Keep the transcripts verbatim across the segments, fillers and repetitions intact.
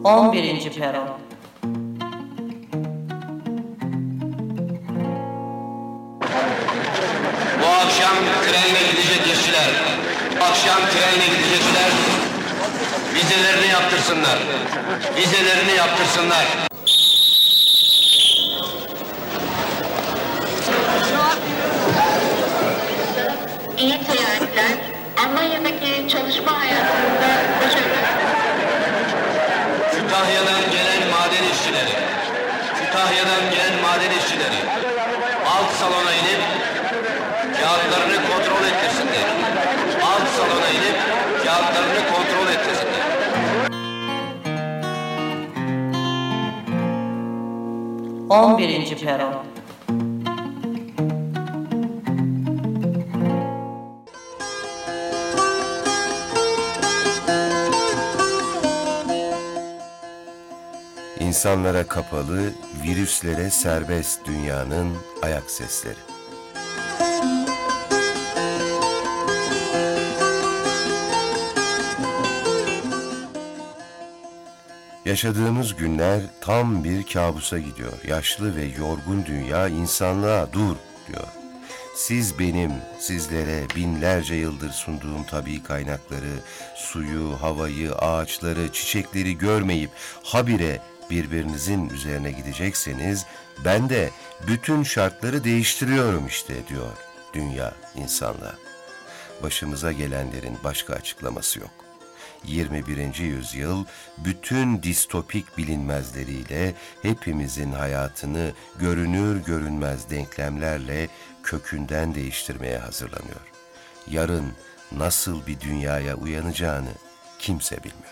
on birinci Peron. Bu akşam trenle gidecek işçiler, akşam trenle gidecekler, vizelerini yaptırsınlar, vizelerini yaptırsınlar. İyi seyahatler. Almanya'daki çalışma hayatında başarılar. Kütahya'dan gelen maden işçileri, Kütahya'dan gelen maden işçileri alt salona inip kağıtlarını kontrol ettirsinler. Alt salona inip kağıtlarını kontrol ettirsinler. on birinci Peron. İnsanlara kapalı, virüslere serbest dünyanın ayak sesleri. Yaşadığımız günler tam bir kabusa gidiyor. Yaşlı ve yorgun dünya insanlığa dur diyor. Siz benim, sizlere binlerce yıldır sunduğum tabii kaynakları, suyu, havayı, ağaçları, çiçekleri görmeyip habire birbirinizin üzerine gidecekseniz, ben de bütün şartları değiştiriyorum işte diyor dünya insanlığa. Başımıza gelenlerin başka açıklaması yok. yirmi birinci yüzyıl bütün distopik bilinmezleriyle hepimizin hayatını görünür görünmez denklemlerle kökünden değiştirmeye hazırlanıyor. Yarın nasıl bir dünyaya uyanacağını kimse bilmiyor.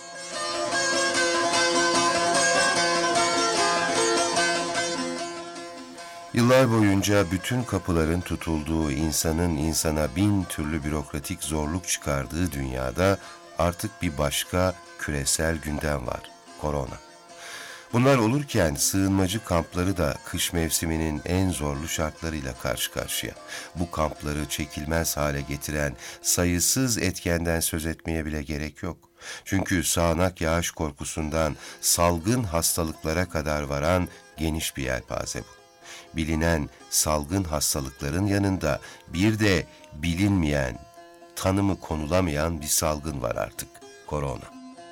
Yıllar boyunca bütün kapıların tutulduğu, insanın insana bin türlü bürokratik zorluk çıkardığı dünyada artık bir başka küresel gündem var, korona. Bunlar olurken sığınmacı kampları da kış mevsiminin en zorlu şartlarıyla karşı karşıya. Bu kampları çekilmez hale getiren sayısız etkenden söz etmeye bile gerek yok. Çünkü sağanak yağış korkusundan salgın hastalıklara kadar varan geniş bir yelpaze bu. Bilinen salgın hastalıkların yanında bir de bilinmeyen, tanımı konulamayan bir salgın var artık, korona.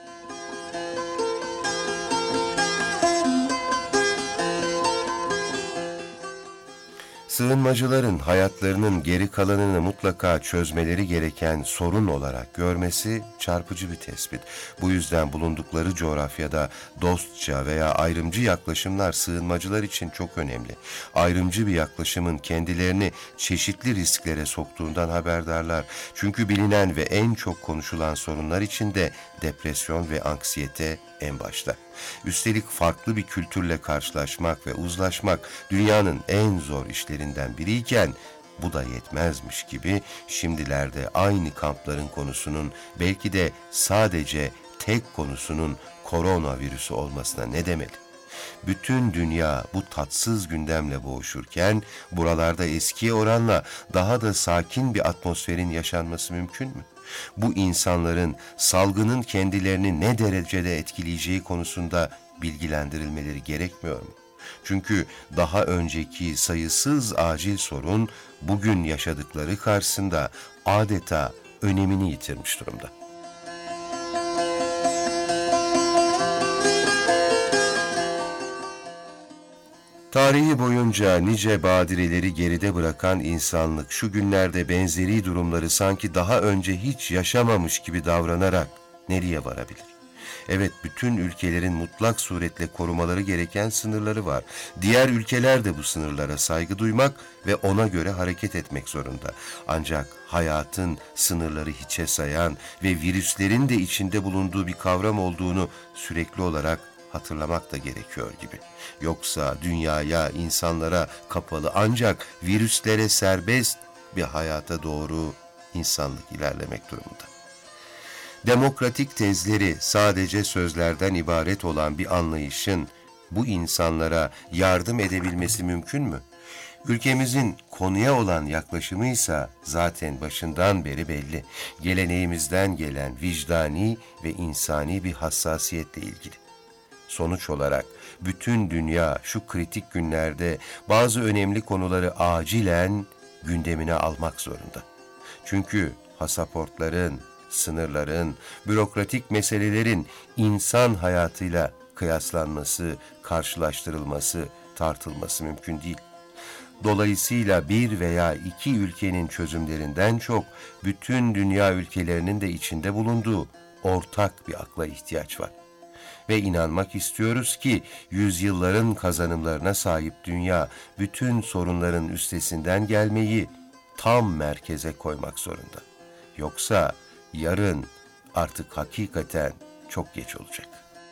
Sığınmacıların hayatlarının geri kalanını mutlaka çözmeleri gereken sorun olarak görmesi çarpıcı bir tespit. Bu yüzden bulundukları coğrafyada dostça veya ayrımcı yaklaşımlar sığınmacılar için çok önemli. Ayrımcı bir yaklaşımın kendilerini çeşitli risklere soktuğundan haberdarlar. Çünkü bilinen ve en çok konuşulan sorunlar içinde depresyon ve anksiyete en başta. Üstelik farklı bir kültürle karşılaşmak ve uzlaşmak dünyanın en zor işlerinden biriyken bu da yetmezmiş gibi şimdilerde aynı kampların konusunun belki de sadece tek konusunun koronavirüsü olmasına ne demeli? Bütün dünya bu tatsız gündemle boğuşurken buralarda eskiye oranla daha da sakin bir atmosferin yaşanması mümkün mü? Bu insanların salgının kendilerini ne derecede etkileyeceği konusunda bilgilendirilmeleri gerekmiyor mu? Çünkü daha önceki sayısız acil sorun bugün yaşadıkları karşısında adeta önemini yitirmiş durumda. Tarihi boyunca nice badireleri geride bırakan insanlık şu günlerde benzeri durumları sanki daha önce hiç yaşamamış gibi davranarak nereye varabilir? Evet, bütün ülkelerin mutlak suretle korumaları gereken sınırları var. Diğer ülkeler de bu sınırlara saygı duymak ve ona göre hareket etmek zorunda. Ancak hayatın sınırları hiçe sayan ve virüslerin de içinde bulunduğu bir kavram olduğunu sürekli olarak hatırlamak da gerekiyor gibi. Yoksa dünyaya, insanlara kapalı ancak virüslere serbest bir hayata doğru insanlık ilerlemek durumunda. Demokratik tezleri sadece sözlerden ibaret olan bir anlayışın bu insanlara yardım edebilmesi mümkün mü? Ülkemizin konuya olan yaklaşımı ise zaten başından beri belli. Geleneğimizden gelen vicdani ve insani bir hassasiyetle ilgili. Sonuç olarak bütün dünya şu kritik günlerde bazı önemli konuları acilen gündemine almak zorunda. Çünkü pasaportların, sınırların, bürokratik meselelerin insan hayatıyla kıyaslanması, karşılaştırılması, tartılması mümkün değil. Dolayısıyla bir veya iki ülkenin çözümlerinden çok bütün dünya ülkelerinin de içinde bulunduğu ortak bir akla ihtiyaç var. Ve inanmak istiyoruz ki yüzyılların kazanımlarına sahip dünya bütün sorunların üstesinden gelmeyi tam merkeze koymak zorunda. Yoksa yarın artık hakikaten çok geç olacak.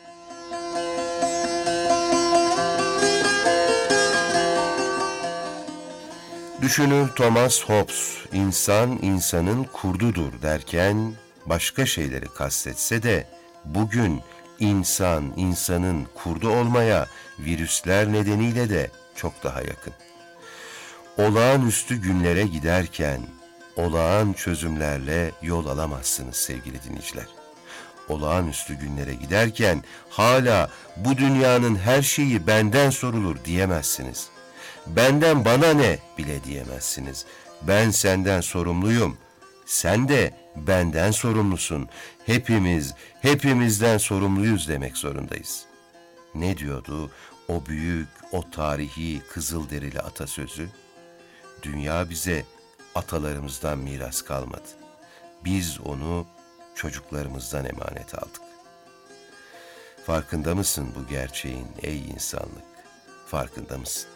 Düşünür Thomas Hobbes, insan insanın kurdudur derken başka şeyleri kastetse de bugün insan insanın kurdu olmaya virüsler nedeniyle de çok daha yakın. Olağanüstü günlere giderken olağan çözümlerle yol alamazsınız sevgili dinleyiciler. Olağanüstü günlere giderken hala bu dünyanın her şeyi benden sorulur diyemezsiniz. Benden bana ne bile diyemezsiniz. Ben senden sorumluyum. Sen de benden sorumlusun. Hepimiz, hepimizden sorumluyuz demek zorundayız. Ne diyordu o büyük, o tarihi Kızılderili atasözü? Dünya bize atalarımızdan miras kalmadı. Biz onu çocuklarımızdan emanet aldık. Farkında mısın bu gerçeğin ey insanlık? Farkında mısın?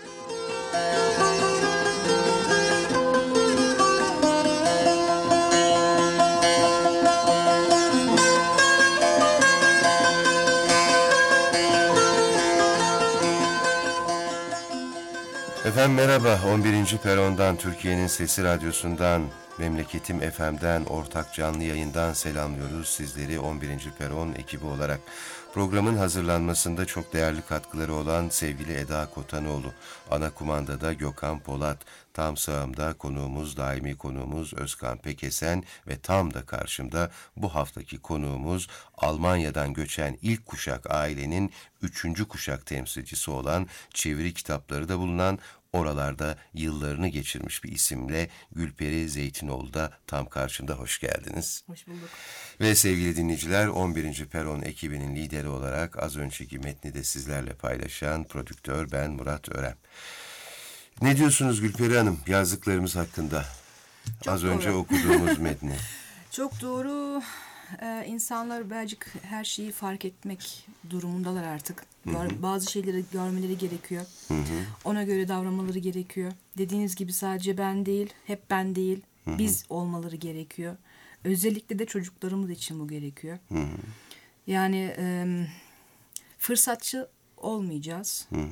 Efendim merhaba, on birinci Peron'dan, Türkiye'nin Sesi Radyosu'ndan, Memleketim F M'den, ortak canlı yayından selamlıyoruz sizleri on birinci Peron ekibi olarak. Programın hazırlanmasında çok değerli katkıları olan sevgili Eda Kotanoğlu, ana kumandada Gökhan Polat, tam sağımda konuğumuz, daimi konuğumuz Özkan Pekesen ve tam da karşımda bu haftaki konuğumuz Almanya'dan göçen ilk kuşak ailenin üçüncü kuşak temsilcisi olan, çeviri kitapları da bulunan, oralarda yıllarını geçirmiş bir isimle Gülperi Zeytinoğlu da tam karşımda. Hoş geldiniz. Hoş bulduk. Ve sevgili dinleyiciler, on birinci Peron ekibinin lideri olarak az önceki metni de sizlerle paylaşan prodüktör ben Murat Örem. Ne diyorsunuz Gülperi Hanım yazdıklarımız hakkında? Çok az doğru. önce okuduğumuz metni. Çok doğru. Ee, insanlar birazcık her şeyi fark etmek durumundalar artık. Gör, bazı şeyleri görmeleri gerekiyor. Hı hı. Ona göre davranmaları gerekiyor. Dediğiniz gibi sadece ben değil, hep ben değil, Hı hı. biz olmaları gerekiyor. Özellikle de çocuklarımız için bu gerekiyor. Hı hı. Yani e, fırsatçı olmayacağız. Hı hı.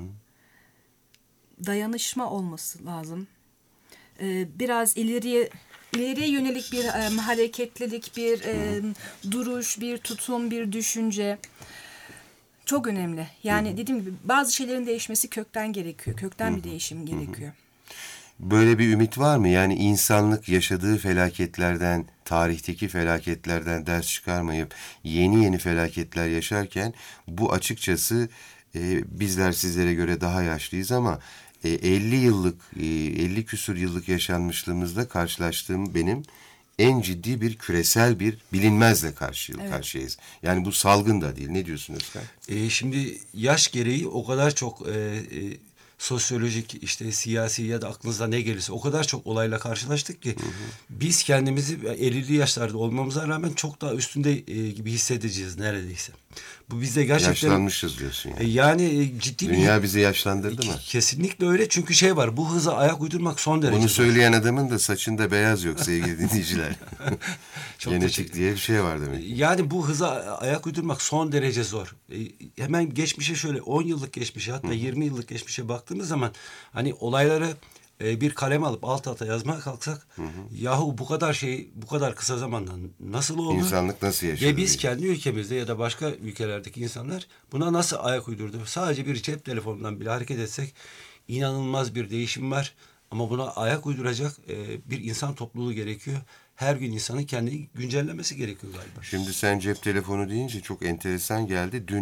Dayanışma olması lazım. Ee, biraz ileriye ileriye yönelik bir e, hareketlilik, bir e, duruş, bir tutum, bir düşünce çok önemli. Yani dediğim gibi bazı şeylerin değişmesi kökten gerekiyor. Kökten bir değişim gerekiyor. Böyle bir ümit var mı? Yani insanlık yaşadığı felaketlerden, tarihteki felaketlerden ders çıkarmayıp yeni yeni felaketler yaşarken bu açıkçası e, bizler sizlere göre daha yaşlıyız ama e, elli yıllık, e, elli küsur yıllık yaşanmışlığımızda karşılaştığım benim en ciddi bir küresel bir bilinmezle karşı Evet. karşıyayız. Yani bu salgın da değil. Ne diyorsunuz Özkan? E, şimdi yaş gereği o kadar çok e, e, sosyolojik, işte siyasi ya da aklınıza ne gelirse o kadar çok olayla karşılaştık ki hı hı. biz kendimizi ellili yaşlarda olmamıza rağmen çok daha üstünde e, gibi hissedeceğiz neredeyse. Bu bizde gerçekten... Yaşlanmışız diyorsun yani. E, yani e, ciddi Dünya bir... bizi yaşlandırdı mı? Kesinlikle öyle, çünkü şey var, bu hıza ayak uydurmak son derece Bunu zor. söyleyen adamın da saçında beyaz yok sevgili dinleyiciler. Çok Genetik teşekkür- diye bir şey var demek. Yani bu hıza ayak uydurmak son derece zor. E, hemen geçmişe şöyle on yıllık geçmişe, hatta yirmi yıllık geçmişe baktığımız zaman hani olayları e, bir kalem alıp alt alta yazmaya kalksak hı hı. yahu bu kadar şey bu kadar kısa zamanda nasıl oldu? İnsanlık nasıl yaşadı? Ve biz diye. kendi ülkemizde ya da başka ülkelerdeki insanlar buna nasıl ayak uydurdu? Sadece bir cep telefonundan bile hareket etsek inanılmaz bir değişim var. Ama buna ayak uyduracak e, bir insan topluluğu gerekiyor. Her gün insanın kendini güncellemesi gerekiyor galiba. Şimdi sen cep telefonu deyince çok enteresan geldi. Dün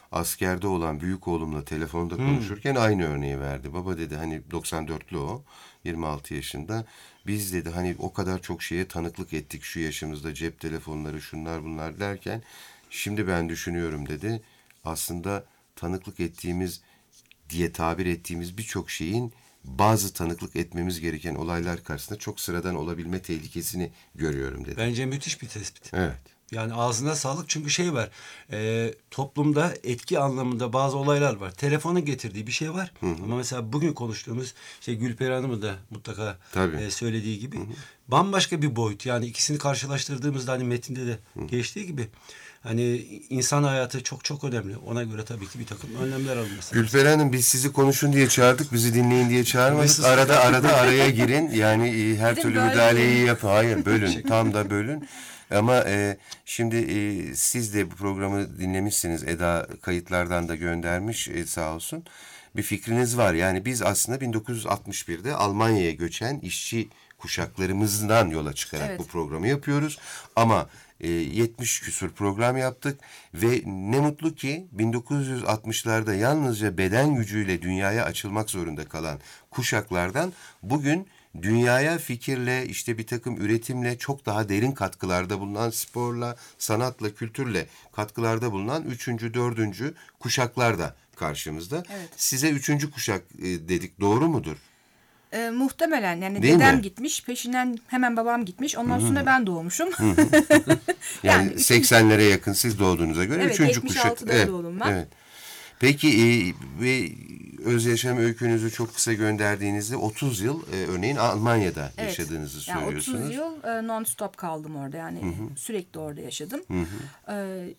askerde olan büyük oğlumla telefonda konuşurken aynı örneği verdi. Baba dedi, hani doksan dörtlü o, yirmi altı yaşında. Biz dedi hani o kadar çok şeye tanıklık ettik şu yaşımızda, cep telefonları, şunlar bunlar derken şimdi ben düşünüyorum dedi. Aslında tanıklık ettiğimiz diye tabir ettiğimiz birçok şeyin bazı tanıklık etmemiz gereken olaylar karşısında çok sıradan olabilme tehlikesini görüyorum dedi. Bence müthiş bir tespit. Evet. Yani ağzına sağlık, çünkü şey var, e, toplumda etki anlamında bazı olaylar var. Telefonun getirdiği bir şey var. Hı hı. Ama mesela bugün konuştuğumuz şey, Gülperi Hanım'ın da mutlaka e, söylediği gibi, hı hı, bambaşka bir boyut. Yani ikisini karşılaştırdığımızda hani metinde de hı. geçtiği gibi, hani insan hayatı çok çok önemli. Ona göre tabii ki bir takım önlemler alınması. Gülperi Hanım, biz sizi konuşun diye çağırdık, bizi dinleyin diye çağırmadık. Arada arada araya girin. Yani her Dedim, türlü müdahaleyi yapın. Hayır, bölün. Tam da bölün. Ama e, şimdi e, siz de bu programı dinlemişsiniz. Eda kayıtlardan da göndermiş e, sağ olsun. Bir fikriniz var. Yani biz aslında bin dokuz yüz altmış birde Almanya'ya göçen işçi kuşaklarımızdan yola çıkarak evet. bu programı yapıyoruz. Ama e, yetmiş küsur program yaptık ve ne mutlu ki bin dokuz yüz altmışlarda yalnızca beden gücüyle dünyaya açılmak zorunda kalan kuşaklardan bugün dünyaya fikirle, işte bir takım üretimle, çok daha derin katkılarda bulunan, sporla, sanatla, kültürle katkılarda bulunan üçüncü, dördüncü kuşaklar da karşımızda. Evet. Size üçüncü kuşak e, dedik, doğru mudur? E, muhtemelen yani değil dedem mi? Gitmiş, peşinden hemen babam gitmiş, ondan sonra ben doğmuşum. yani yani seksenlere yakın siz doğduğunuza göre evet, üçüncü kuşak. yetmiş altıda evet, doğdum ben. Evet. Peki e, ve öz yaşam öykünüzü çok kısa gönderdiğinizde otuz yıl e, örneğin Almanya'da evet. yaşadığınızı söylüyorsunuz. Yani otuz yıl e, non-stop kaldım orada, yani Hı-hı. sürekli orada yaşadım. E,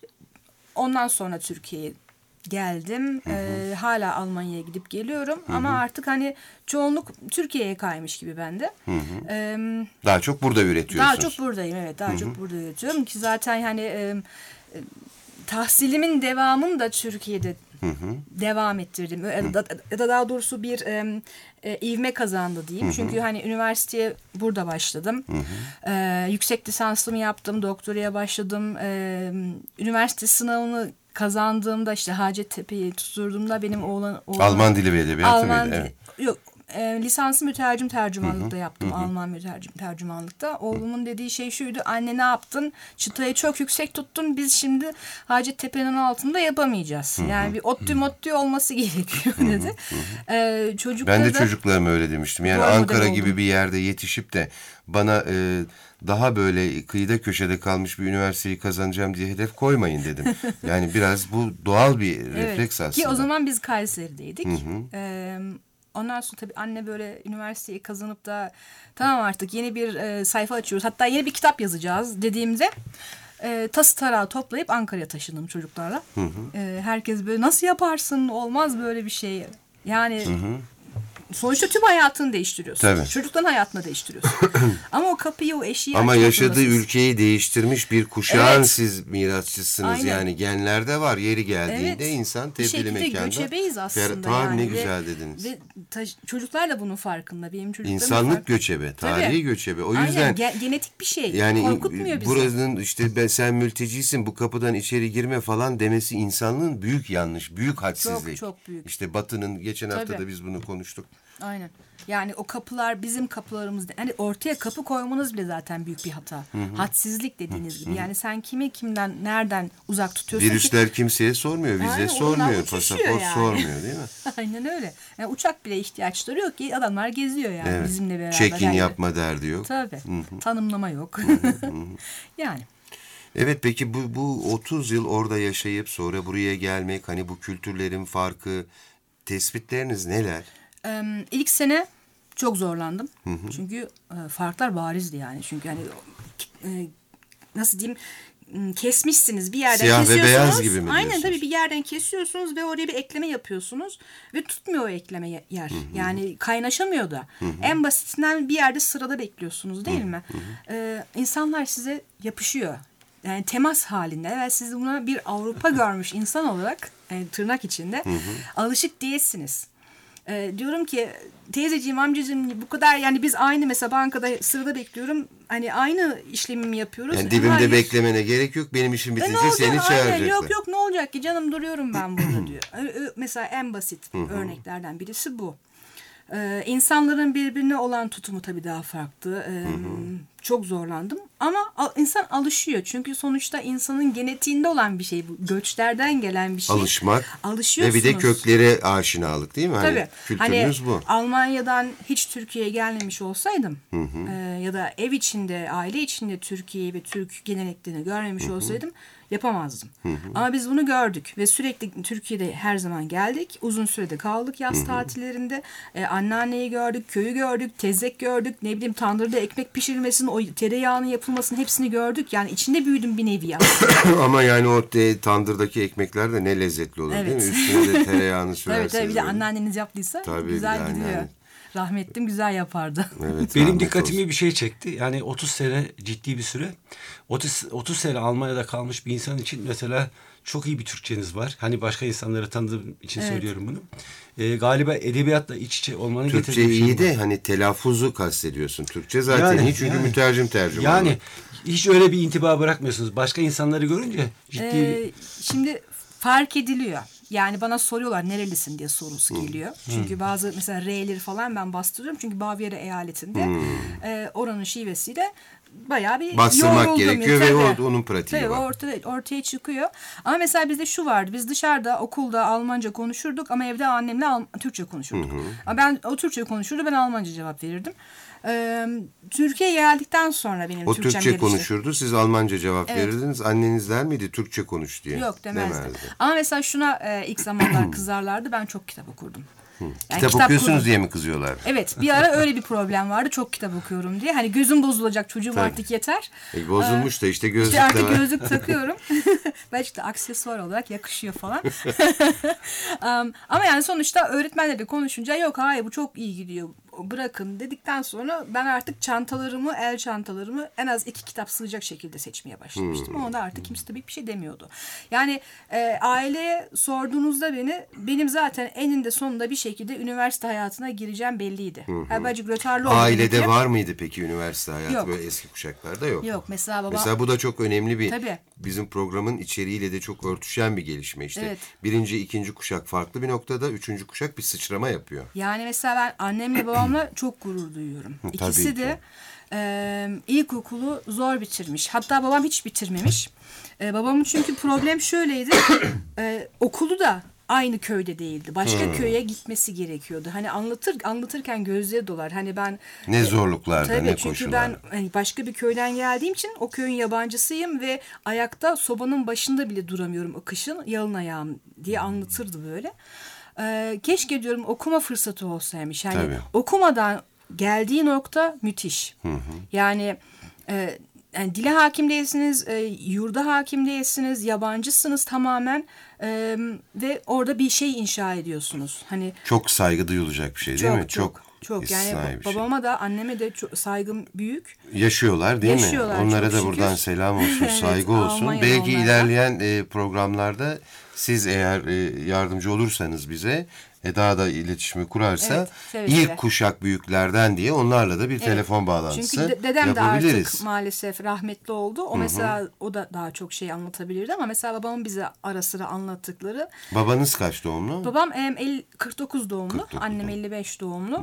ondan sonra Türkiye'ye geldim. E, hala Almanya'ya gidip geliyorum. Hı-hı. Ama artık hani çoğunluk Türkiye'ye kaymış gibi bende. E, daha çok burada üretiyorsunuz. Daha çok buradayım, evet. Daha Hı-hı. çok burada üretiyorum ki zaten hani e, e, tahsilimin devamını da Türkiye'de Hı hı. devam ettirdim. Ya da, da daha doğrusu bir e, e, ivme kazandı diyeyim. Hı hı. Çünkü hani üniversiteye burada başladım. Hı hı. E, yüksek lisansımı yaptım, doktoraya başladım. E, üniversite sınavını kazandığımda, işte Hacettepe'yi tutturduğumda benim oğlan, oğlan Alman dili ve edebiyatı Alman mıydı? Evet. Yok. E, lisansı mütercim tercümanlıkta yaptım. Hı hı. Alman mütercim tercümanlıkta. Oğlumun dediği şey şuydu: anne ne yaptın? Çıtayı çok yüksek tuttun. Biz şimdi Hacettepe'nin altında yapamayacağız. Hı hı. Yani bir ottu mottu olması gerekiyor dedi. E, ben de çocuklarıma öyle demiştim. Yani Ankara gibi bir yerde yetişip de bana e, daha böyle kıyıda köşede kalmış bir üniversiteyi kazanacağım diye hedef koymayın dedim. Yani biraz bu doğal bir evet. refleks aslında. Ki o zaman biz Kayseri'deydik. Hı hı. E, Ondan sonra tabii anne böyle üniversiteyi kazanıp da tamam artık yeni bir e, sayfa açıyoruz, hatta yeni bir kitap yazacağız dediğimde e, tası tarağı toplayıp Ankara'ya taşındım çocuklarla. Hı hı. E, herkes böyle nasıl yaparsın, olmaz böyle bir şey. Yani hı hı. sonuçta tüm hayatını değiştiriyorsun. Tabii. Çocukların hayatını değiştiriyorsun. Ama o kapıyı, o eşiği ama yaşadığı ülkeyi değiştirmiş bir kuşağın evet. siz mirasçısınız. Aynen. Yani genlerde var, yeri geldiğinde evet. insan tebdili mekanda. Bir şekilde göçebeyiz aslında. Tabii yani. Ne güzel dediniz. Ve ta, çocuklar da bunun farkında. Benim çocuklarım İnsanlık farkında. göçebe, tarihi Tabii. göçebe. O yüzden Aynen. Ge- genetik bir şey. Yani korkutmuyor bizi. Buranın işte ben, sen mültecisin, bu kapıdan içeri girme falan demesi insanlığın büyük yanlış, büyük hadsizlik. Çok çok büyük. İşte Batı'nın geçen hafta da biz bunu konuştuk. Aynen. Yani o kapılar bizim kapılarımız. Hani ortaya kapı koymanız bile zaten büyük bir hata. Hı hı. Hadsizlik dediğiniz hı hı. gibi. Yani sen kimi kimden nereden uzak tutuyorsun? Virüsler ki, kimseye sormuyor, vize yani sormuyor, pasaport yani. sormuyor değil mi? Aynen öyle. Yani uçak bile ihtiyaçları yok ki, adamlar geziyor yani evet. bizimle beraber. Check-in yani. yapma derdi yok. Tabii. Hı hı. Tanımlama yok. yani. Evet, peki bu, bu otuz yıl orada yaşayıp sonra buraya gelmek, hani bu kültürlerin farkı, tespitleriniz neler? Ee, ilk sene çok zorlandım. Hı hı. Çünkü e, farklar barizdi yani. Çünkü hani e, nasıl diyeyim, kesmişsiniz bir yerden, siyah kesiyorsunuz. Siyah ve beyaz gibi mi Aynen diyorsunuz? Tabii bir yerden kesiyorsunuz ve oraya bir ekleme yapıyorsunuz ve tutmuyor o ekleme yer. Hı hı. Yani kaynaşamıyor da. Hı hı. En basitinden bir yerde sırada bekliyorsunuz değil hı hı. mi? Ee, insanlar size yapışıyor. Yani temas halinde. Evet, siz buna bir Avrupa görmüş insan olarak, yani tırnak içinde hı hı. alışık değilsiniz. E, diyorum ki teyzeciğim, amcacığım bu kadar, yani biz aynı mesela bankada sırada bekliyorum. Hani aynı işlemi mi yapıyoruz? Yani dibimde Hayır. beklemene gerek yok. Benim işim E, bitince ne olacak? seni Aynen, çağıracaklar. yok yok ne olacak ki canım, duruyorum ben burada diyor. Ö- ö- Mesela en basit örneklerden birisi bu. Ee, insanların birbirine olan tutumu tabii daha farklı. Ee, çok zorlandım ama al- insan alışıyor. Çünkü sonuçta insanın genetiğinde olan bir şey bu. Göçlerden gelen bir şey. Alışmak ve Alışıyorsunuz. bir de köklere aşinalık değil mi? Hani Tabii. kültürümüz Hani bu. Almanya'dan hiç Türkiye'ye gelmemiş olsaydım e, ya da ev içinde, aile içinde Türkiye'yi ve Türk geleneklerini görmemiş olsaydım yapamazdım. Ama biz bunu gördük ve sürekli Türkiye'de her zaman geldik. Uzun sürede kaldık yaz tatillerinde. E, anneanneyi gördük, köyü gördük, tezek gördük. Ne bileyim tandırda ekmek pişirilmesini, o tereyağının yapılmasını hepsini gördük. Yani içinde büyüdüm bir nevi ya. Ama yani o de, tandırdaki ekmekler de ne lezzetli olur Evet. değil mi? Üstüne de tereyağını Evet, sürerseniz. evet, bir de böyle. anneanneniz yaptıysa Tabii, güzel yani, gidiyor. yani. Rahmetlim güzel yapardı. Evet, Benim rahmet dikkatimi olsun. bir şey çekti. Yani otuz sene ciddi bir süre. otuz, otuz sene Almanya'da kalmış bir insan için mesela çok iyi bir Türkçeniz var. Hani başka insanları tanıdığım için Evet. söylüyorum bunu. Ee, galiba edebiyatla iç içe olmanın Türkçe getirdiği bir şey iyi var. de hani telaffuzu kastediyorsun. Türkçe zaten Yani, iyi çünkü yani. mütercim tercüman. Yani hiç öyle bir intiba bırakmıyorsunuz. Başka insanları görünce ciddi Ee, şimdi fark ediliyor. Yani bana soruyorlar nerelisin diye sorusu geliyor. Çünkü bazı mesela R'leri falan ben bastırıyorum. Çünkü Bavyera eyaletinde e, oranın şivesiyle bayağı bir Bastırmak yoruldum. gerekiyor ve Tabii. o- onun pratiği Tabii, var. ortaya, ortaya çıkıyor. Ama mesela bizde şu vardı. Biz dışarıda okulda Almanca konuşurduk ama evde annemle Al- Türkçe konuşurduk. Ama ben o Türkçe konuşurdu, ben Almanca cevap verirdim. Ee, Türkiye'ye geldikten sonra benim O Türkçem Türkçe gelişti. konuşurdu. Siz Almanca cevap Evet. verirdiniz. Anneniz der miydi Türkçe konuş diye? Yok demezdi. Demezdi. Ama mesela şuna e, ilk zamanlar kızarlardı. Ben çok kitap okurdum. Yani Kitap, okuyorsunuz kurdum. diye mi kızıyorlar? Evet, bir ara öyle bir problem vardı. Çok kitap okuyorum diye. Hani gözüm bozulacak, çocuğum Tabii. artık yeter. E, bozulmuş da işte gözlük İşte de artık var. gözlük takıyorum. Belki de aksesuar olarak yakışıyor falan. um, ama yani sonuçta öğretmenle de konuşunca yok hayır bu çok iyi gidiyor, bırakın dedikten sonra ben artık çantalarımı, el çantalarımı en az iki kitap sığacak şekilde seçmeye başlamıştım. Ama da artık kimse tabii bir şey demiyordu. Yani e, aileye sorduğunuzda beni, benim zaten eninde sonunda bir şekilde üniversite hayatına gireceğim belliydi. Herbacık rötarlı olduğum Ailede için- var mıydı peki üniversite hayatı? Yok. Böyle eski kuşaklarda yok. Yok, mesela babam... Mesela bu da çok önemli bir, Tabii. bizim programın içeriğiyle de çok örtüşen bir gelişme işte. Evet. Birinci, ikinci kuşak farklı bir noktada, üçüncü kuşak bir sıçrama yapıyor. Yani mesela ben annemle babamla çok gurur duyuyorum. tabii İkisi ki. de e, ilkokulu zor bitirmiş. Hatta babam hiç bitirmemiş. E, babamın çünkü problem şöyleydi. e, okulu da aynı köyde değildi. Başka köye gitmesi gerekiyordu. Hani anlatır anlatırken gözleri dolar. Hani ben Ne zorluklarda, tabii, ne çünkü koşullar. ben hani başka bir köyden geldiğim için o köyün yabancısıyım ve ayakta sobanın başında bile duramıyorum o kışın, yalın ayağım diye anlatırdı böyle. Ee, keşke diyorum okuma fırsatı olsaymış. Yani Tabii. okumadan geldiği nokta müthiş. Yani e, yani dile hakim değilsiniz, e, yurda hakim değilsiniz, yabancısınız tamamen e, ve orada bir şey inşa ediyorsunuz. Hani Çok saygı duyulacak bir şey değil çok mi? çok çok yani istisnai bir şey. babama da anneme de çok saygım büyük. Yaşıyorlar değil Yaşıyorlar, mi? Onlara çok da şükür. buradan selam olsun, Evet, saygı olsun. Almanya'da Belki onlardan. ilerleyen e, programlarda siz eğer e, yardımcı olursanız bize, e, daha da iletişimi kurarsa Evet, seve ilk seve. kuşak büyüklerden diye onlarla da bir telefon bağlantısı Çünkü de- dedem de yapabiliriz. artık maalesef rahmetli oldu. O mesela o da daha çok şey anlatabilirdi ama mesela babamın bize ara sıra anlattıkları. Babanız kaç doğumlu? Babam em, elli, kırk dokuz doğumlu, kırk dokuz annem elli beş doğumlu.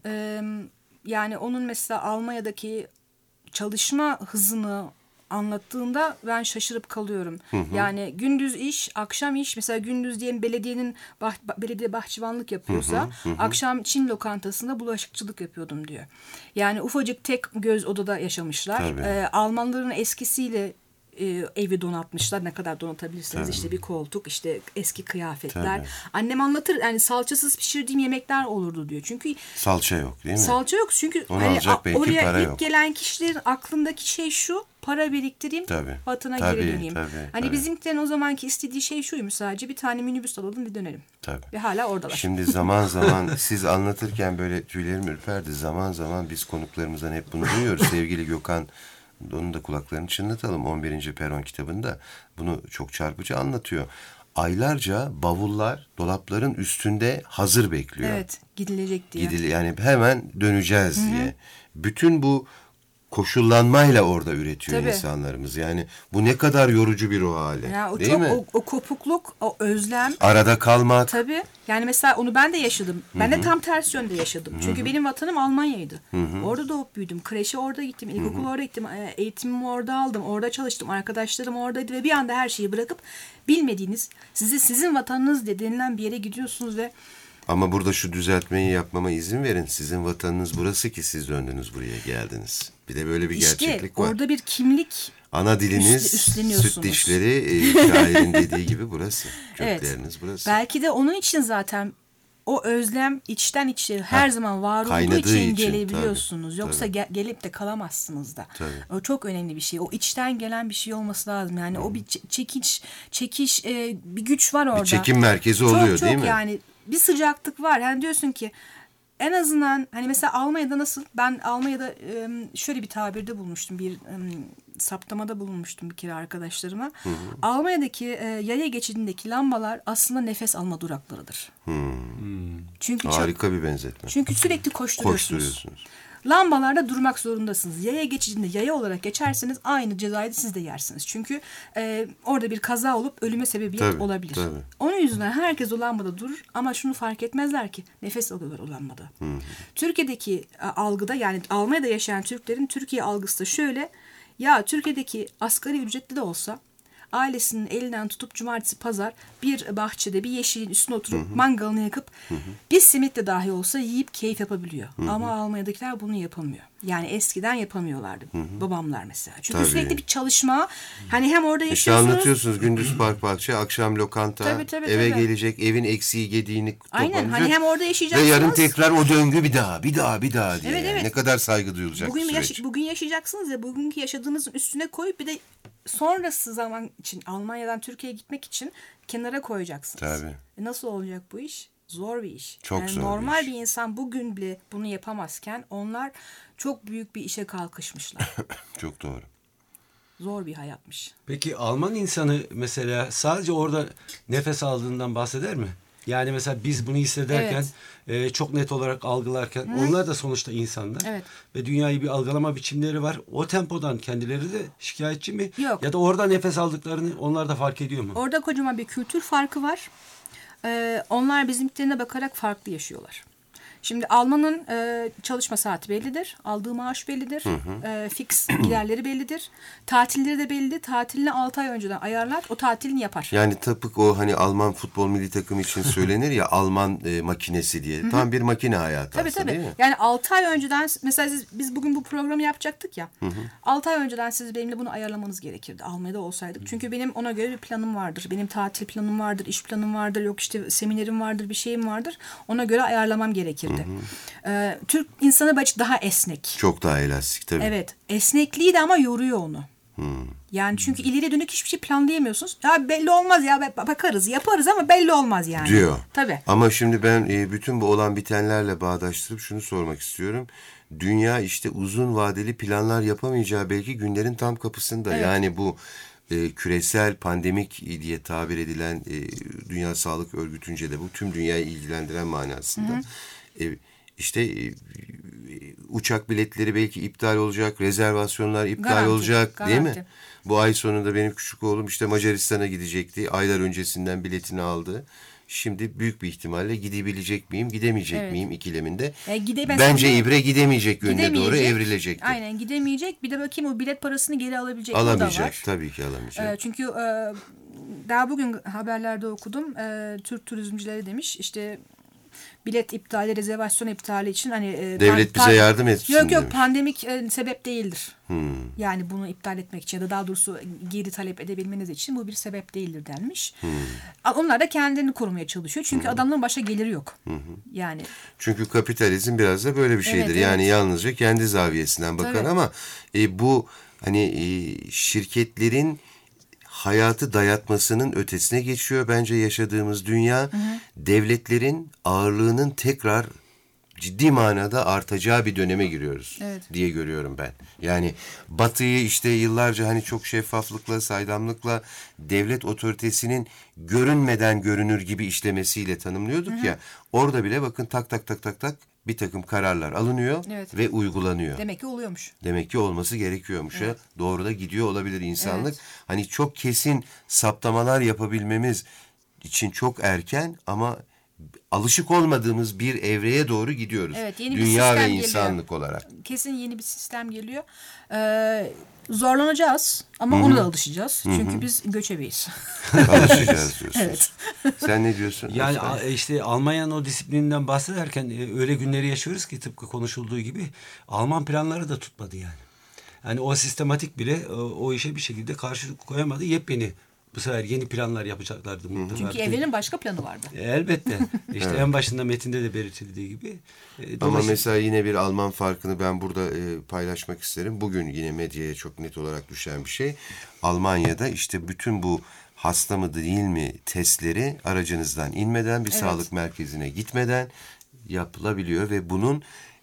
Em, yani onun mesela Almanya'daki çalışma hızını anlattığında ben şaşırıp kalıyorum. Yani gündüz iş, akşam iş. Mesela gündüz diyelim belediyenin bah, belediye bahçıvanlık yapıyorsa akşam Çin lokantasında bulaşıkçılık yapıyordum diyor. Yani ufacık tek göz odada yaşamışlar. Tabii. Ee, Almanların eskisiyle e, evi donatmışlar. Ne kadar donatabilirsiniz. İşte bir koltuk, işte eski kıyafetler. Tabii. Annem anlatır, yani salçasız pişirdiğim yemekler olurdu diyor. Çünkü Salça yok değil mi? salça yok çünkü Onu hani alacak a- belki oraya para ilk yok. gelen kişilerin aklındaki şey şu: para biriktireyim, Tabii. vatana Tabii, geri döneyim. tabii, hani tabii. bizimkilerin o zamanki istediği şey şuymuş: sadece bir tane minibüs alalım ve dönelim. Tabii. Ve hala oradalar. Şimdi zaman zaman siz anlatırken böyle tüylerim ürperdi. Zaman zaman biz konuklarımızdan hep bunu duyuyoruz. Sevgili Gökhan, onun da kulaklarını çınlatalım. on birinci Peron kitabında bunu çok çarpıcı anlatıyor. aylarca bavullar dolapların üstünde hazır bekliyor. Evet, gidilecek diye. Gidil yani hemen döneceğiz Hı-hı. diye. Bütün bu koşullanmayla orada üretiyor Tabii. insanlarımız. Yani bu ne kadar yorucu bir ruh hali. Ya o değil çok mi? o, o kopukluk, o özlem. Arada kalmak. Tabii. Yani mesela onu ben de yaşadım. Ben Hı-hı. de tam tersi yönde yaşadım. Hı-hı. Çünkü benim vatanım Almanya'ydı. Hı-hı. Orada doğup büyüdüm. Kreşe orada gittim. İlkokula orada gittim. Eğitimimi orada aldım. Orada çalıştım. Arkadaşlarım oradaydı ve bir anda her şeyi bırakıp bilmediğiniz, sizi sizin vatanınız diye denilen bir yere gidiyorsunuz ve ama burada şu düzeltmeyi yapmama izin verin. Sizin vatanınız burası ki siz döndünüz buraya geldiniz. Bir de böyle bir işte gerçeklik var. orada bir kimlik ana diliniz, süt dişleri, e, şairin dediği gibi burası. Kökleriniz evet. burası. Belki de onun için zaten o özlem içten içe her ha, zaman var olduğu için, için gelebiliyorsunuz. Tabii, Yoksa tabii. Gel, gelip de kalamazsınız da. Tabii. O çok önemli bir şey. O içten gelen bir şey olması lazım. Yani hmm. o bir çekiş, çekiş e, bir güç var orada. Bir çekim merkezi oluyor çok, çok değil mi? Yani bir sıcaklık var. Yani diyorsun ki en azından hani mesela Almanya'da nasıl? Ben Almanya'da şöyle bir tabirde bulmuştum. Bir saptamada bulunmuştum bir kere arkadaşlarıma. Hı hı. Almanya'daki yaya geçidindeki lambalar aslında nefes alma duraklarıdır. Hı. Çünkü harika çok, bir benzetme. Çünkü sürekli koşturuyorsunuz. Koşturuyorsunuz. Lambalarda durmak zorundasınız. Yaya geçidinde yaya olarak geçerseniz aynı cezayı siz de yersiniz. Çünkü e, orada bir kaza olup ölüme sebebiyet tabii, olabilir. Tabii. Onun yüzünden herkes o lambada durur ama şunu fark etmezler ki nefes alıyorlar o lambada. Hı hı. Türkiye'deki e, algıda yani Almanya'da yaşayan Türklerin Türkiye algısı da şöyle. Ya Türkiye'deki asgari ücretli de olsa ailesinin elinden tutup cumartesi pazar bir bahçede bir yeşilin üstüne oturup hı hı. mangalını yakıp hı hı. bir simit de dahi olsa yiyip keyif yapabiliyor. Hı hı. Ama Almanya'dakiler bunu yapamıyor. Yani eskiden yapamıyorlardı. Hı hı. Babamlar mesela. Çünkü tabii. sürekli bir çalışma. Hani hem orada yaşıyorsunuz. İşte anlatıyorsunuz gündüz park bahçe, akşam lokanta, tabii, tabii, eve tabii. gelecek, evin eksiği gediğini toparlayacak. Aynen hani hem orada yaşayacaksınız. Ve yarın tekrar o döngü bir daha, bir daha, bir daha diye. Evet, yani. evet. Ne kadar saygı duyulacak bugün bir süreç. Yaş- bugün yaşayacaksınız ya bugünkü yaşadığınızın üstüne koyup bir de sonrası zaman için Almanya'dan Türkiye'ye gitmek için kenara koyacaksınız. Tabii. E nasıl olacak bu iş? Zor bir iş. Çok yani zor normal bir, bir insan bugün bile bunu yapamazken onlar çok büyük bir işe kalkışmışlar. Çok doğru. Zor bir hayatmış. Peki Alman insanı mesela sadece orada nefes aldığından bahseder mi? Yani mesela biz bunu hissederken evet. e, çok net olarak algılarken Hı. onlar da sonuçta insanlar. Evet. Ve dünyayı bir algılama biçimleri var. O tempodan kendileri de şikayetçi mi? Yok. Ya da orada nefes aldıklarını onlar da fark ediyor mu? Orada kocaman bir kültür farkı var. Ee, onlar bizimkilerine bakarak farklı yaşıyorlar. Şimdi Alman'ın e, çalışma saati bellidir. Aldığı maaş bellidir. Hı hı. E, fix giderleri bellidir. Tatilleri de belli. Tatilini altı ay önceden ayarlar. O tatilini yapar. Yani tıpkı o hani Alman futbol milli takımı için söylenir ya Alman e, makinesi diye. Hı hı. Tam bir makine hayatı tabii, aslında tabii. değil mi? Yani altı ay önceden mesela siz, biz bugün bu programı yapacaktık ya. Hı hı. altı ay önceden siz benimle bunu ayarlamanız gerekirdi. Almanya'da olsaydık. Hı. Çünkü benim ona göre bir planım vardır. Benim tatil planım vardır. İş planım vardır. Yok işte seminerim vardır. Bir şeyim vardır. Ona göre ayarlamam gerekirdi. Hı hı. Ee, Türk insanı belki daha esnek. Çok daha elastik tabii. Evet. Esnekliği de ama yoruyor onu. Hmm. Yani çünkü ileriye dönük hiçbir şey planlayamıyorsunuz. Ya belli olmaz ya bakarız yaparız ama belli olmaz yani. Diyor. Tabii. Ama şimdi ben e, bütün bu olan bitenlerle bağdaştırıp şunu sormak istiyorum. Dünya işte uzun vadeli planlar yapamayacağı belki günlerin tam kapısında. Evet. Yani bu e, küresel pandemik diye tabir edilen e, Dünya Sağlık Örgütü'nce de bu tüm dünyayı ilgilendiren manasında. Hı hı. E, İşte e, uçak biletleri belki iptal olacak, rezervasyonlar iptal garanti, olacak garanti. Değil mi? Bu ay sonunda benim küçük oğlum işte Macaristan'a gidecekti. Aylar öncesinden biletini aldı. Şimdi büyük bir ihtimalle gidebilecek miyim, gidemeyecek evet. miyim ikileminde. E, gide, Bence sana, ibre gidemeyecek yönüne doğru evrilecektir. Aynen gidemeyecek. Bir de bakayım o bilet parasını geri alabilecek. Alamayacak tabii ki alamayacak. E, çünkü e, daha bugün haberlerde okudum. E, Türk turizmcileri demiş işte bilet iptali, rezervasyon iptali için hani e, devlet pan, bize yardım etsin. Yok yok demiş. Pandemik e, sebep değildir. Hmm. Yani bunu iptal etmek için ya da daha doğrusu geri talep edebilmeniz için bu bir sebep değildir denmiş. Hmm. Onlar da kendilerini korumaya çalışıyor. Çünkü hmm. adamların başka geliri yok. Hmm. Yani çünkü kapitalizm biraz da böyle bir şeydir. Evet, yani evet. yalnızca kendi zaviyesinden bakar Tabii. ama e, bu hani e, şirketlerin hayatı dayatmasının ötesine geçiyor bence yaşadığımız dünya. Hı hı. Devletlerin ağırlığının tekrar ciddi manada artacağı bir döneme giriyoruz Evet. diye görüyorum ben. Yani Batı'yı işte yıllarca hani çok şeffaflıkla, saydamlıkla, devlet otoritesinin görünmeden görünür gibi işlemesiyle tanımlıyorduk Hı hı. ya. Orada bile bakın tak tak tak tak tak bir takım kararlar alınıyor Evet. ve uygulanıyor. Demek ki oluyormuş. Demek ki olması gerekiyormuş. Evet. Ha. Doğru da gidiyor olabilir insanlık. Evet. Hani çok kesin saptamalar yapabilmemiz için çok erken ama alışık olmadığımız bir evreye doğru gidiyoruz. Evet, yeni bir Dünya sistem ve geliyor. insanlık olarak. Kesin yeni bir sistem geliyor. Ee, zorlanacağız ama ona da alışacağız. Çünkü biz göçebeyiz. Alışacağız diyorsun. Evet. Sen ne diyorsun? Yani Oktay? a- işte Almanya'nın o disiplininden bahsederken e, öyle günleri yaşıyoruz ki tıpkı konuşulduğu gibi Alman planları da tutmadı yani. Yani o sistematik bile e, o işe bir şekilde karşı koyamadı. Yepyeni bu sefer yeni planlar yapacaklardı mutlaka. Çünkü evrenin başka planı vardı. E, Elbette. İşte en başında metinde de belirtildiği gibi. E, Ama dolayısıyla- mesela yine bir Alman farkını ben burada e, paylaşmak isterim. Bugün yine medyaya çok net olarak düşen bir şey. Almanya'da işte bütün bu hasta mı değil mi testleri aracınızdan inmeden bir Evet. sağlık merkezine gitmeden yapılabiliyor ve bunun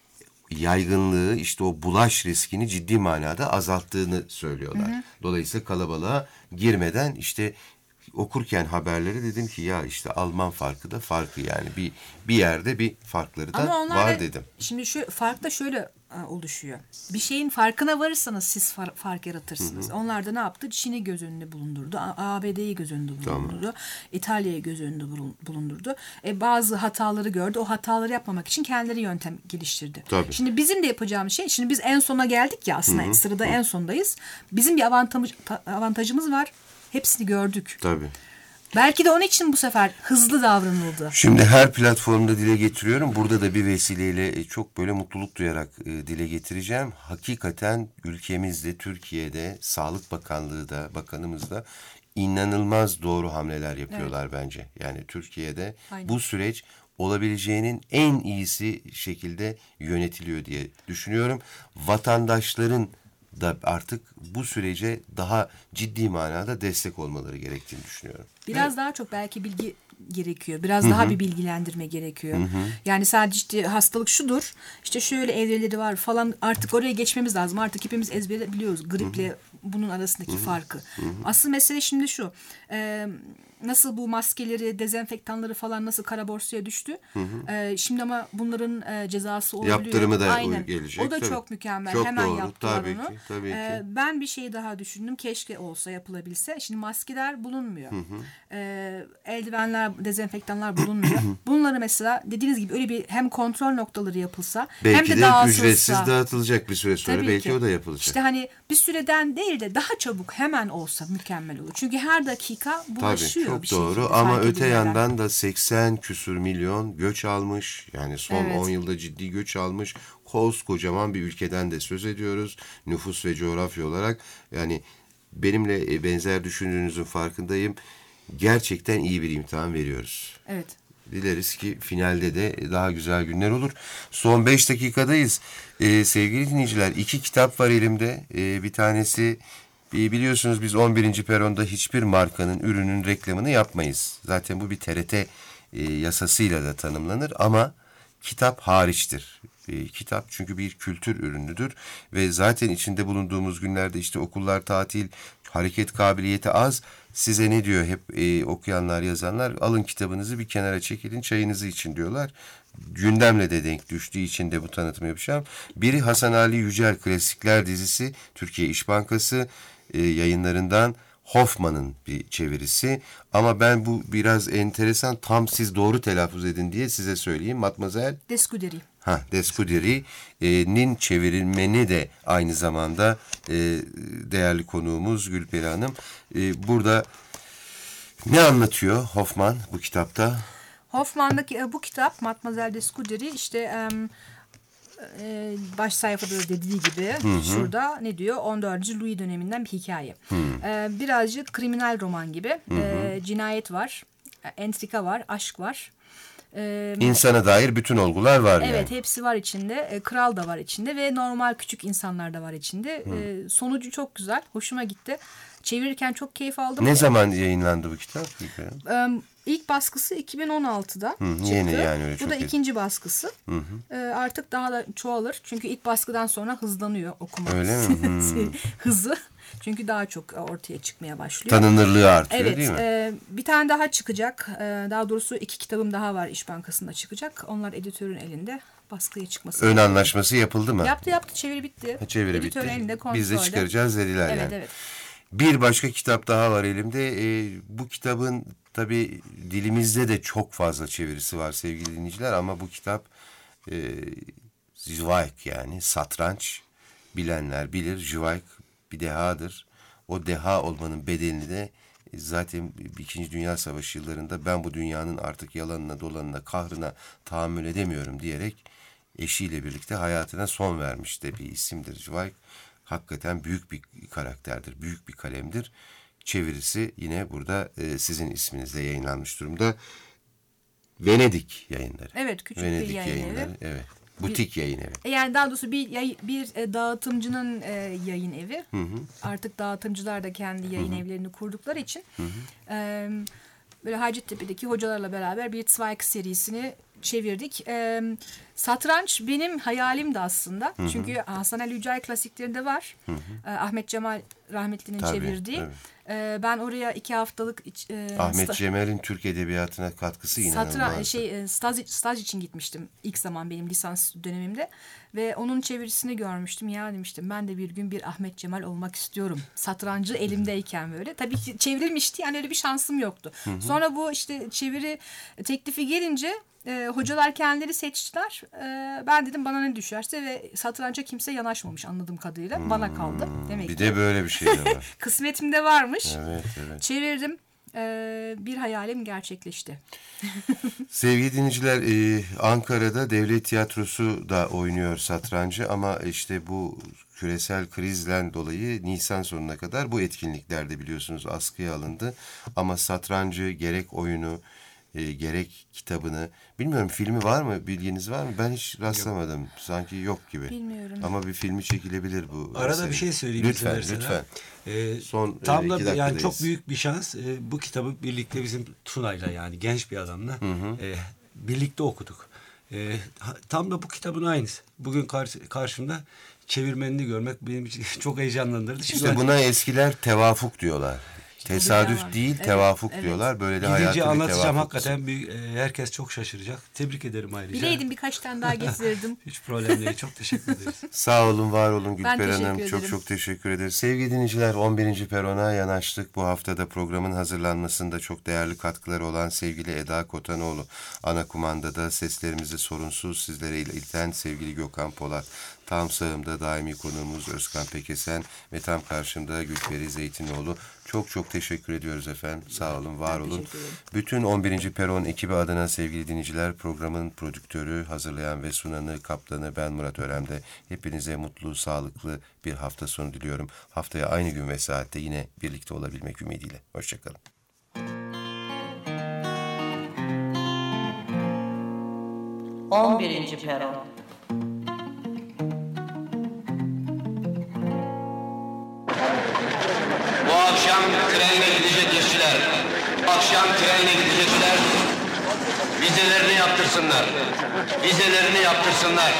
yaygınlığı işte o bulaş riskini ciddi manada azalttığını söylüyorlar. Hı hı. Dolayısıyla kalabalığa girmeden işte okurken haberleri dedim ki ya işte Alman farkı da farkı yani bir bir yerde bir farkları da Ama onlar var da- dedim. Şimdi şu fark da şöyle e, oluşuyor. Bir şeyin farkına varırsanız siz far- fark yaratırsınız. Onlar da ne yaptı? Çin'i göz önünde bulundurdu. A- ABD'yi göz önünde bulundurdu. İtalya'yı göz önünde bulun- bulundurdu. E, bazı hataları gördü. O hataları yapmamak için kendileri yöntem geliştirdi. Tabii. Şimdi bizim de yapacağımız şey, şimdi biz en sona geldik ya aslında sırada en sondayız. Bizim bir avantaj, avantajımız var. Hepsini gördük. Tabii. Belki de onun için bu sefer hızlı davranıldı. Şimdi her platformda dile getiriyorum. Burada da bir vesileyle çok böyle mutluluk duyarak e, dile getireceğim. Hakikaten ülkemizde, Türkiye'de, Sağlık Bakanlığı da, bakanımız da inanılmaz doğru hamleler yapıyorlar bence. Yani Türkiye'de Aynen. bu süreç olabileceğinin en iyisi şekilde yönetiliyor diye düşünüyorum. Vatandaşların da artık bu sürece daha ciddi manada destek olmaları gerektiğini düşünüyorum. Biraz daha çok belki bilgi gerekiyor. Biraz daha bir bilgilendirme gerekiyor. Yani sadece işte hastalık şudur, işte şöyle evreleri var falan, artık oraya geçmemiz lazım. Artık hepimiz ezbere biliyoruz griple bunun arasındaki farkı. Asıl mesele şimdi şu. E, nasıl bu maskeleri, dezenfektanları falan nasıl kara borsaya düştü. E, şimdi ama bunların e, cezası olabiliyor. Yaptırımı da Aynen. gelecek, O da tabii. çok mükemmel. Çok Hemen doğru, yaptılar tabii onu. ki, tabii ki. E, ben bir şey daha düşündüm. Keşke olsa, yapılabilse. Şimdi maskeler bulunmuyor. E, eldivenler, dezenfektanlar bulunmuyor. Bunları mesela dediğiniz gibi öyle bir hem kontrol noktaları yapılsa Belki hem de, de dağıtılsa. ücretsiz dağıtılacak bir süre sonra. Tabii Belki ki. o da yapılacak. İşte hani bir süreden değil de daha çabuk hemen olsa mükemmel olur. Çünkü her dakika Tabii bulaşıyor çok bir doğru şekilde, ama fark öte edilmeden. yandan da seksen küsür milyon göç almış. Yani son Evet. on yılda ciddi göç almış. Koskocaman bir ülkeden de söz ediyoruz. Nüfus ve coğrafya olarak. Yani benimle e, benzer düşündüğünüzün farkındayım. Gerçekten iyi bir imtihan veriyoruz. Evet. Dileriz ki finalde de daha güzel günler olur. Son beş dakikadayız. Ee, sevgili dinleyiciler, iki kitap var elimde. Ee, bir tanesi e, biliyorsunuz biz on birinci peronda hiçbir markanın ürünün reklamını yapmayız. Zaten bu bir T R T e, yasasıyla da tanımlanır ama kitap hariçtir. E, kitap çünkü bir kültür ürünüdür ve zaten içinde bulunduğumuz günlerde işte okullar tatil, hareket kabiliyeti az. Size ne diyor hep e, okuyanlar, yazanlar? Alın kitabınızı bir kenara çekilin, çayınızı için diyorlar. Gündemle de denk düştüğü için de bu tanıtımı yapacağım. Biri Hasan Ali Yücel Klasikler dizisi, Türkiye İş Bankası e, yayınlarından Hoffman'ın bir çevirisi. Ama ben bu biraz enteresan, tam siz doğru telaffuz edin diye size söyleyeyim. Mademoiselle Descuderi. Ha, Descuderi'nin çevirmeni de aynı zamanda e, değerli konuğumuz Gülperi Hanım. E, burada ne anlatıyor Hoffman bu kitapta? Hoffman'daki e, bu kitap Mademoiselle Descuderi işte em, e, baş sayfada da dediği gibi şurada ne diyor? on dördüncü Louis döneminden bir hikaye. E, birazcık kriminal roman gibi. E, cinayet var, e, entrika var, aşk var. E, İnsana dair bütün olgular var Evet, yani. hepsi var içinde. E, kral da var içinde ve normal küçük insanlar da var içinde. E, sonucu çok güzel. Hoşuma gitti. Çevirirken çok keyif aldım. Ne zaman yayınlandı bu kitap? Gülperi Hanım? E, İlk baskısı iki bin on altıda Hı, çıktı. yeni yani, öyle Bu çok da eski. ikinci baskısı. Hı hı. Ee, artık daha da çoğalır. Çünkü ilk baskıdan sonra hızlanıyor okuma Öyle mi? şey, hızı. Çünkü daha çok ortaya çıkmaya başlıyor. Tanınırlığı artıyor Evet, değil mi? e, bir tane daha çıkacak. E, daha doğrusu iki kitabım daha var, İş Bankası'nda çıkacak. Onlar editörün elinde, baskıya çıkması. Ön anlaşması yapıldı mı? Yaptı yaptı, çeviri bitti. Ha, çeviri Editörün bitti. elinde, kontrolde. Biz de çıkaracağız dediler Evet, yani. evet. Bir başka kitap daha var elimde. Ee, bu kitabın tabii dilimizde de çok fazla çevirisi var sevgili dinleyiciler, ama bu kitap e, Zweig, yani satranç. Bilenler bilir, Zweig bir dehadır. O deha olmanın bedelini de zaten İkinci Dünya Savaşı yıllarında ben bu dünyanın artık yalanına, dolanına, kahrına tahammül edemiyorum diyerek eşiyle birlikte hayatına son vermiş de bir isimdir Zweig. Hakikaten büyük bir karakterdir, büyük bir kalemdir. Çevirisi yine burada e, sizin isminizle yayınlanmış durumda. Venedik Yayınları. Evet, küçük Venedik bir yayın Yayınları, evi. evet. Butik yayın evi. E, Yani daha doğrusu bir yay- bir e, dağıtımcının e, yayın evi. Hı hı. Artık dağıtımcılar da kendi yayın evlerini kurdukları için e, böyle Hacettepe'deki hocalarla beraber bir Zweig serisini çevirdik. E, satranç benim hayalimdi aslında. Çünkü Hasan Ali Yücel klasiklerinde var. E, Ahmet Cemal rahmetlinin Tabii, çevirdiği. tabii. E, ben oraya iki haftalık iç- e, Ahmet sta- Cemal'in Türk Edebiyatına katkısı inanılmaz. Satran şey e, staj, staj için gitmiştim ilk zaman benim lisans dönemimde ve onun çevirisini görmüştüm. Ya demiştim, ben de bir gün bir Ahmet Cemal olmak istiyorum. Satrancı elimdeyken böyle. Tabii ki çevrilmişti, yani öyle bir şansım yoktu. Sonra bu işte çeviri teklifi gelince e, hocalar kendileri seçtiler. E, ben dedim bana ne düşerse, ve satranca kimse yanaşmamış anladığım kadarıyla. Bana kaldı demek Bir ki. de böyle bir şey de var. Kısmetimde varmış. Evet, evet. Çevirdim. E, bir hayalim gerçekleşti. Sevgili dinleyiciler, e, Ankara'da Devlet Tiyatrosu da oynuyor satrancı, ama işte bu küresel krizden dolayı Nisan sonuna kadar bu etkinliklerde biliyorsunuz askıya alındı. Ama satrancı, gerek oyunu, e, gerek kitabını, bilmiyorum, filmi var mı, bilginiz var mı? Ben hiç rastlamadım. Yok. Sanki yok gibi. Bilmiyorum. Ama bir filmi çekilebilir bu. Arada mesele. bir şey söyleyeyim. Lütfen, izin lütfen. verirsen. Ee, Son, e, tam iki da yani dakikadayız. çok büyük bir şans. Ee, bu kitabı birlikte bizim Tuna'yla, yani genç bir adamla e, birlikte okuduk. E, ha- tam da bu kitabın aynısı. Bugün karşı, karşımda çevirmenini görmek benim için çok heyecanlandırdı. Şimdi İşte buna eskiler tevafuk diyorlar. Tesadüf var. değil, Evet, tevafuk evet. diyorlar. Böyle de hayatı gidince bir anlatacağım, tevafuk. hakikaten bir, e, herkes çok şaşıracak. Tebrik ederim ayrıca. Bileydim birkaç tane daha getirirdim. Hiç problem değil. Çok teşekkür ederiz. Sağ olun, var olun Gülper teşekkür Hanım. Çok ederim. çok teşekkür ederiz. Sevgili dinleyiciler, on birinci Peron'a yanaştık. Bu haftada programın hazırlanmasında çok değerli katkıları olan sevgili Eda Kotanoğlu. Ana kumandada seslerimizi sorunsuz sizlere ileten sevgili Gökhan Polat. Tam sağımda daimi konuğumuz Özkan Pekesen ve tam karşımda Gülperi Zeytinoğlu. Çok çok teşekkür ediyoruz efendim. Sağ olun, var olun. teşekkür ederim. Bütün on birinci Peron ekibi adına sevgili dinleyiciler, programın prodüktörü, hazırlayan ve sunanı, kaptanı ben Murat Örem'de. Hepinize mutlu, sağlıklı bir hafta sonu diliyorum. Haftaya aynı gün ve saatte yine birlikte olabilmek ümidiyle. Hoşçakalın. on birinci Peron. Bu akşam trenle gidecek işçiler, akşam trenle gidecekler, vizelerini yaptırsınlar, vizelerini yaptırsınlar.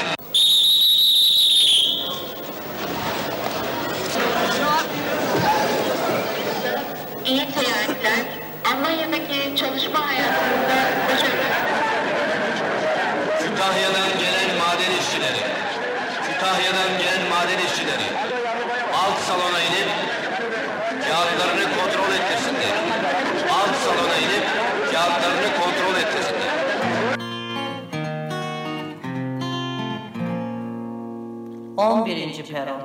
İyi seyahatler. Almanya'daki çalışma hayatında başarılı. Kütahya'dan gelen maden işçileri, Kütahya'dan gelen maden işçileri, alt salona inip kağıtlarını kontrol ettirsinler. Alt salona inip kağıtlarını kontrol ettirsinler. on birinci Peron.